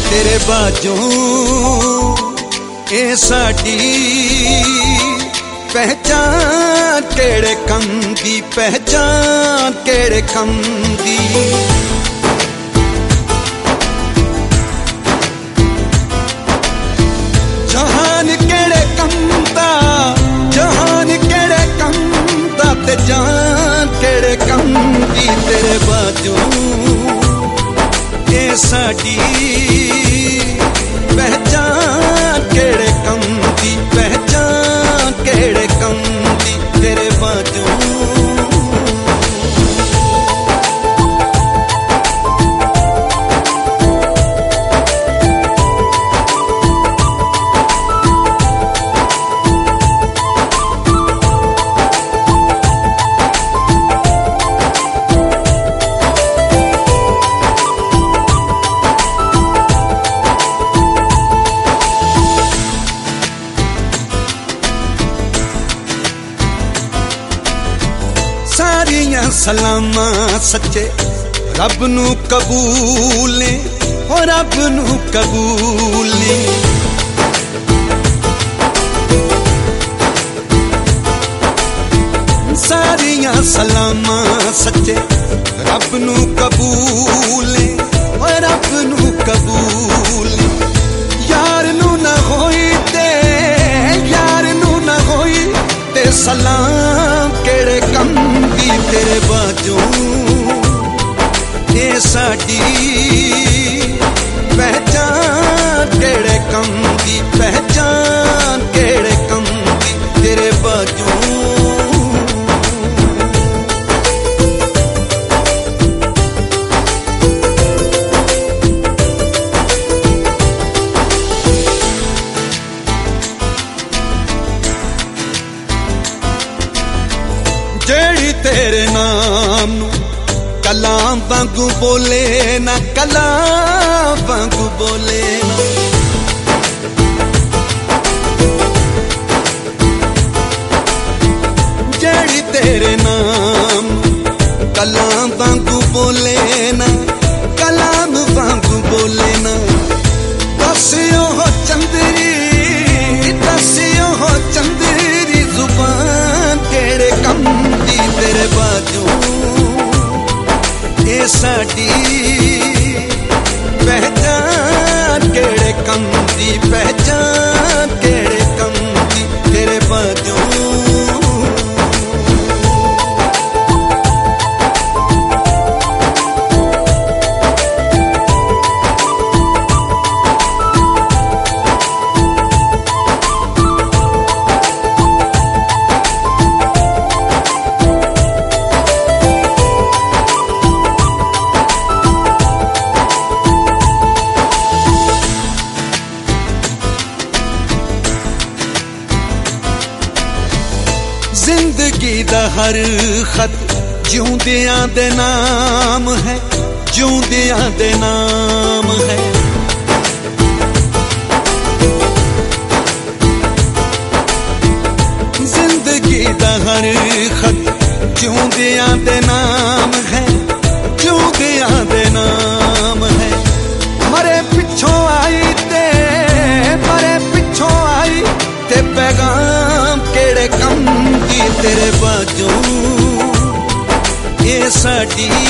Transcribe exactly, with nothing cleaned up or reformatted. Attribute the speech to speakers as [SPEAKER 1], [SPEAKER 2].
[SPEAKER 1] तेरे बाजों ए साडी पहचान केड़े कम दी, पहचान केड़े कम दी। जहान केड़े कम दा, जहान केड़े कम दा ते जान केड़े कम दी। तेरे बाजों ए साडी पहचान केड़े कम दी, पहचान केड़े कम दी। तेरे बाजों सारियां सलामा सच्चे रब नू कबूल ने, ओ रब नू कबूल ने। सारियां सलामा सच्चे रब नू कबूल ने, ओ रब नू कबूल ने। यार नू ना होई ते, यार नू ना होई ते सलाम केड़े कम दी। तेरे बाजों ए साडी पहचान केड़े कम दी, पहचान केड़े कम दी। तेरे बाजों जेड़ी तेरे नाम नू कलाम वांगू बोले ना, कलाम वांगू बोले ना। जेड़ी तेरे नाम नू कलाम वांगू बोले ना, कलाम वांगू बोले ना। दसियो हो चंदरी, दसियो हो चंदरी जुबान केड़े कम दी। तेरे बाजों ए साडी पहचान केड़े कम दी, पहचान केड़े कम दी। तेरे बाजों जिंदगी दा हर खत जिउंदियां दे नाम है, जिउंदियां दे नाम है। जिंदगी दा हर खत जिउंदियां दे नाम है, जिउंदियां दे नाम है। मरे पिछों आई ते, मरे पिछों आई ते पैगाम केड़े कम दी। तेरे बाजों ए साडी